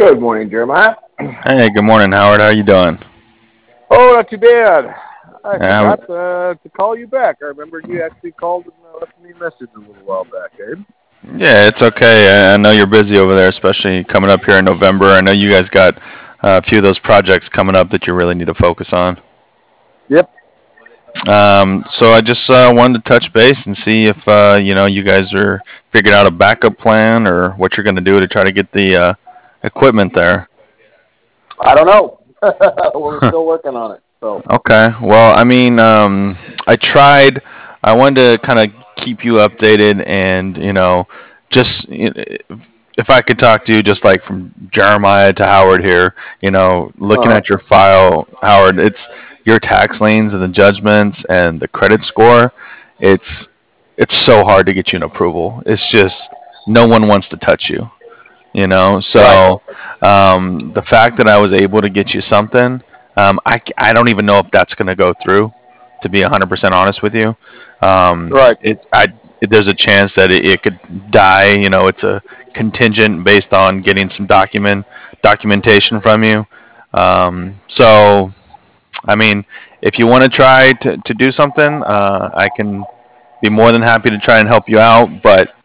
Good morning, Jeremiah. Hey, good morning, Howard. How you doing? Oh, not too bad. I Yeah, forgot to call you back. I remember you actually called and left me a message a little while back, Abe. yeah, it's okay. I know you're busy over there, especially coming up here in November. I know you guys got a few of those projects coming up that you really need to focus on. Yep. So I just wanted to touch base and see if you guys are figuring out a backup plan or what you're going to do to try to get the equipment there. I don't know. We're still working on it. So, Okay. Well, I mean, I tried. I wanted to kind of keep you updated, and just if I could talk to you, just like from Jeremiah to Howard here. Looking uh, at your file, Howard, it's your tax liens and the judgments and the credit score. It's it's so hard to get you an approval. It's just no one wants to touch you. right. So the fact that I was able to get you something, I don't even know if that's going to go through. To be 100% honest with you, Right. there's a chance that it could die. It's a contingent based on getting some documentation from you. So I mean, if you want to try to do something, I can be more than happy to try and help you out. But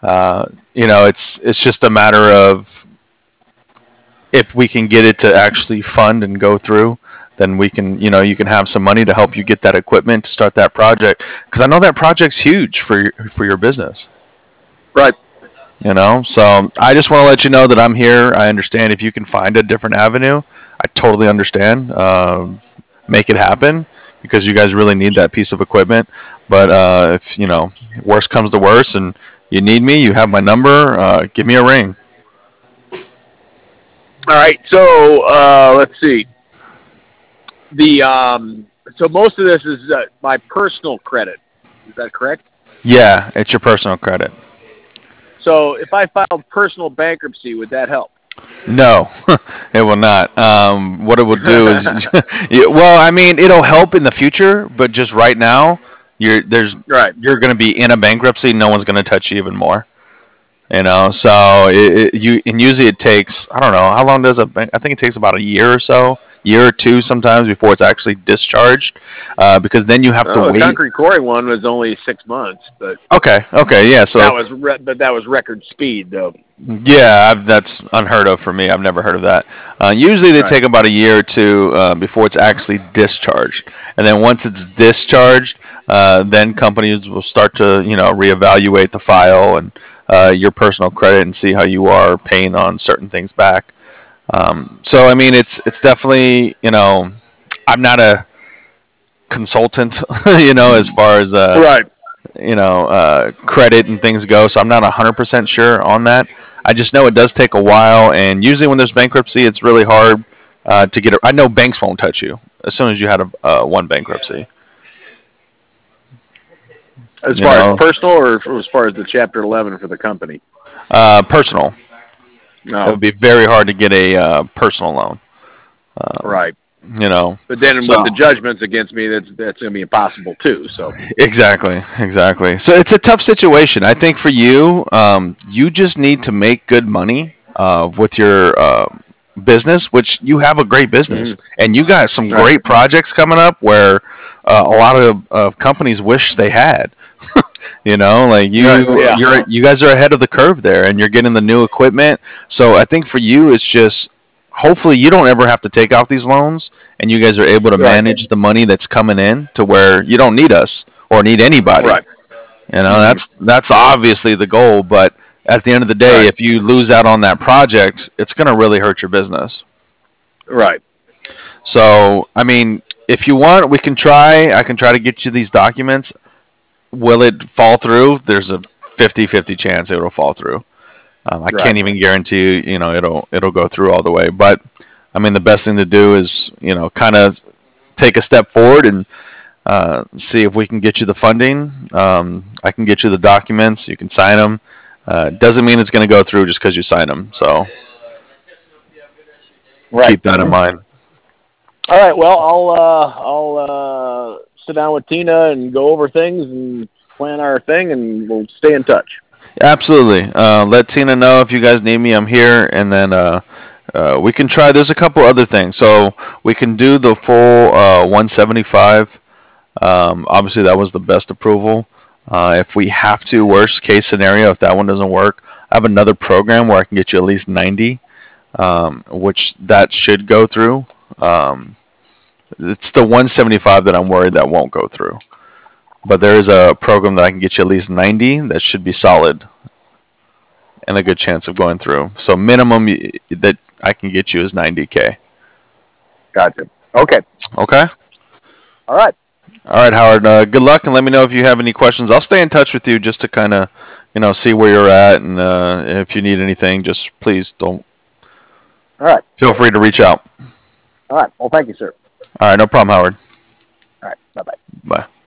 it's just a matter of if we can get it to actually fund and go through, then we can, you can have some money to help you get that equipment to start that project. Because I know that project's huge for your business. Right. So I just want to let you know that I'm here. I understand if you can find a different avenue. I totally understand. Make it happen because you guys really need that piece of equipment. But if worst comes to worst and you need me, you have my number. Give me a ring. All right. So, let's see. So most of this is my personal credit. Is that correct? Yeah, it's your personal credit. So, if I filed personal bankruptcy, would that help? No, it will not. What it will do is, well, I mean, it'll help in the future, but just right now, Right. you're going to be in a bankruptcy. No one's going to touch you even more. So usually it takes, I don't know how long does I think it takes about a year or so, year or two sometimes before it's actually discharged, because then you have to Oh, the wait. concrete quarry one was only 6 months, but Okay, yeah. So that was record speed though. yeah, that's unheard of for me. I've never heard of that. Usually they Right. take about a year or two before it's actually discharged, and then once it's discharged, then companies will start to reevaluate the file and your personal credit and see how you are paying on certain things back. So I mean, it's definitely I'm not a consultant, as far as Right. credit and things go. So I'm not 100% sure on that. I just know it does take a while, and usually when there's bankruptcy, it's really hard to get it. I know banks won't touch you as soon as you had a one bankruptcy. As You far as know, personal or as far as the Chapter 11 for the company? personal. It No. would be very hard to get a personal loan. Um, Right. you know, But then with the so judgments against me, that's going to be impossible too. So. exactly. So it's a tough situation. I think for you, you just need to make good money with your business, which you have a great business, Hmm. and you got some Right. great projects coming up where a lot of companies wish they had. Like Right. Yeah. you guys are ahead of the curve there, and you're getting the new equipment. So I think for you, it's just hopefully you don't ever have to take out these loans, and you guys are able to Right. manage the money that's coming in to where you don't need us or need anybody. Right. Hmm. That's obviously the goal, but at the end of the day, Right. if you lose out on that project, it's going to really hurt your business. Right. So, I mean, if you want, we can try. I can try to get you these documents. Will it fall through? There's a 50-50 chance it'll fall through. I Right. can't even guarantee it'll go through all the way. But I mean, the best thing to do is kind of take a step forward and see if we can get you the funding. I can get you the documents. You can sign them. Doesn't mean it's going to go through just because you sign them. So Right. keep that in mind. All right. Well, I'll sit down with Tina and go over things and plan our thing, and we'll stay in touch. Absolutely. Let Tina know if you guys need me. I'm here, and then We can try. There's a couple other things. So we can do the full 175. Obviously, that was the best approval. If we have to, worst case scenario, if that one doesn't work, I have another program where I can get you at least 90, which that should go through. It's the 175 that I'm worried that won't go through. But there is a program that I can get you at least 90 that should be solid and a good chance of going through. So minimum that I can get you is 90K. Gotcha. Okay. Okay. All right. All right, Howard. Good luck, and let me know if you have any questions. I'll stay in touch with you just to kind of, see where you're at, and if you need anything, just please don't. All right. Feel free to reach out. All right. Well, thank you, sir. All right, no problem, Howard. All right. Bye-bye. Bye.